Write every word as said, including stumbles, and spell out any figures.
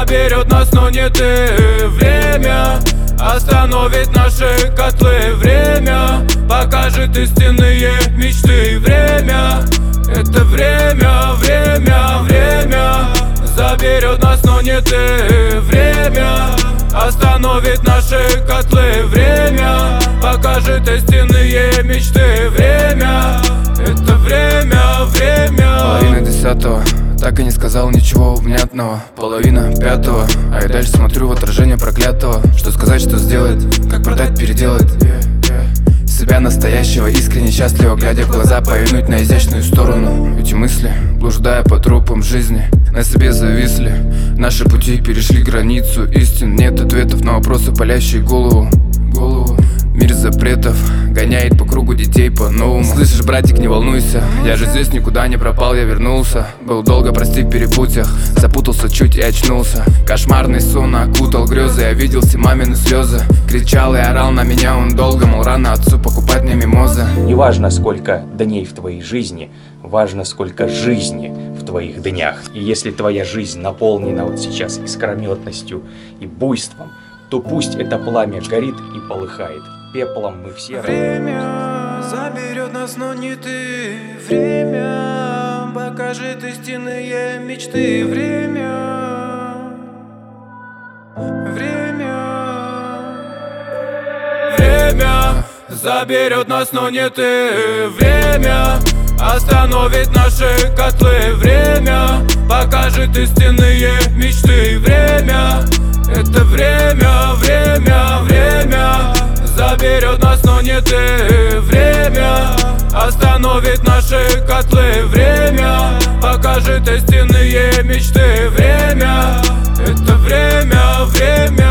заберет нас, но не ты. Время остановит наши котлы. Время покажет истинные мечты. Время — это время, время, время заберет нас, но не ты. Время остановит наши котлы. Время покажет истинные мечты. Время — это время, время. Половина десятого, так и не сказал ничего внятного. Половина пятого, а я дальше смотрю в отражение проклятого. Что сказать, что сделать, как продать, переделать себя настоящего, искренне счастливо, глядя в глаза, повернуть на изящную сторону. Эти мысли, блуждая по трупам жизни, на себе зависли. Наши пути перешли границу истин. Нет ответов на вопросы, палящие голову. Голову. Мир запретов гоняет по кругу детей по-новому. Слышишь, братик, не волнуйся, я же здесь никуда не пропал, я вернулся. Был долго, прости, в перепутьях, запутался чуть и очнулся. Кошмарный сон окутал грезы, я видел все мамины слезы. Кричал и орал на меня он долго, мол, рано отцу покупать мне мимозы. Не важно, сколько дней в твоей жизни, важно, сколько жизни в твоих днях. И если твоя жизнь наполнена вот сейчас искрометностью и буйством, то пусть это пламя горит и полыхает. Пеплом мы все. Время заберет нас, но не ты. Время покажет истинные мечты. Время, время, время заберет нас, но не ты. Время остановит наши котлы. Время покажет истинные мечты. Время — это время, время, время заберет нас, но не ты. Время остановит наши котлы. Время покажет истинные мечты. Время — это время, время.